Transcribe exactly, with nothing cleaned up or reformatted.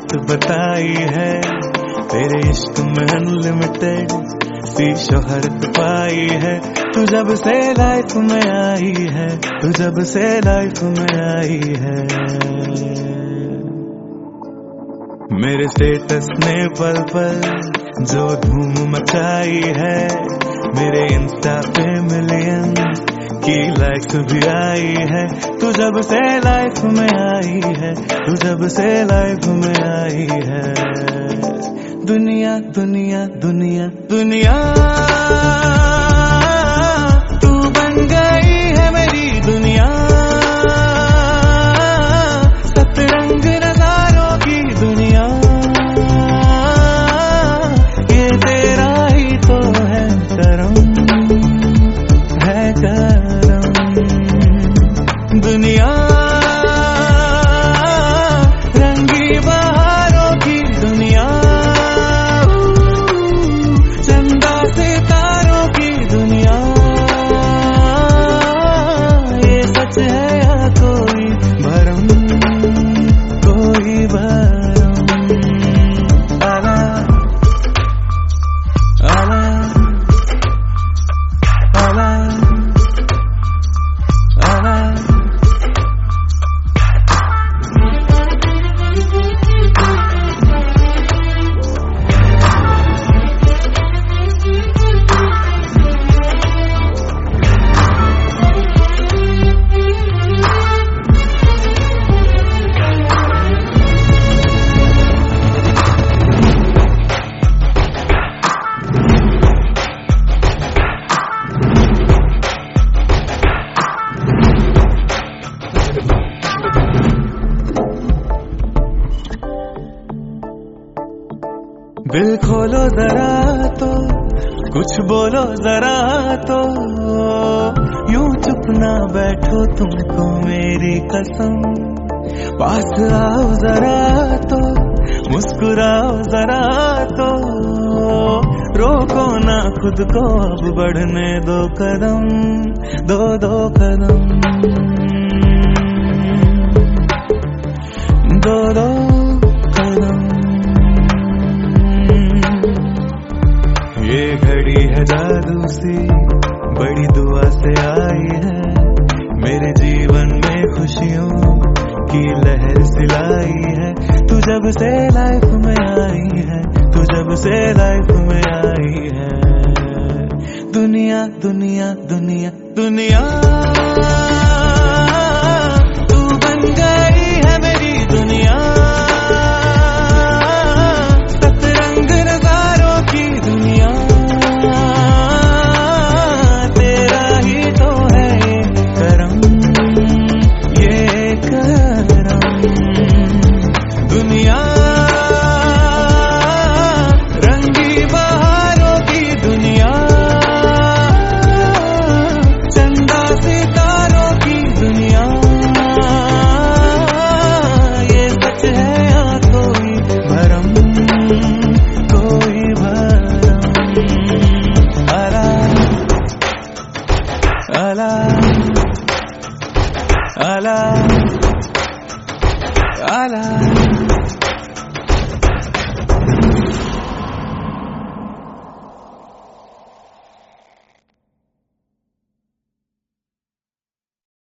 बात बताई है, तेरे इश्क में अनलिमिटेड सी शोहरत पाई है। तू जब से लाइफ में आई है, तू जब से लाइफ में आई है। मेरे स्टेटस ने पल पल जो धूम मचाई है, मेरे इंस्टा पे मिलियन की लाइक्स भी आई है। तू जब से लाइफ में आई है, तू जब से लाइफ में आई है। दुनिया दुनिया दुनिया दुनिया तू बन गई है मेरी दुनिया, सतरंग नजारों की दुनिया। ये तेरा ही तो है करम, है करम। दुनिया रंगी बहारों की दुनिया, चंदा सितारों की दुनिया। ये सच है या कोई भरम, कोई भरम। आला आला आला आला। दिल खोलो जरा तो कुछ बोलो जरा तो, यूं चुप ना बैठो तुमको मेरी कसम। पास आओ जरा तो मुस्कुराओ जरा तो, रोको ना खुद को अब बढ़ने दो कदम, दो दो कदम, दो दो कदम। ये घड़ी है जादू सी बड़ी दुआ से आई है, मेरे जीवन में खुशियों की लहर सिलाई है। तू जब से लाइफ में आई है, तू जब से लाइफ में आई है। दुनिया दुनिया दुनिया दुनिया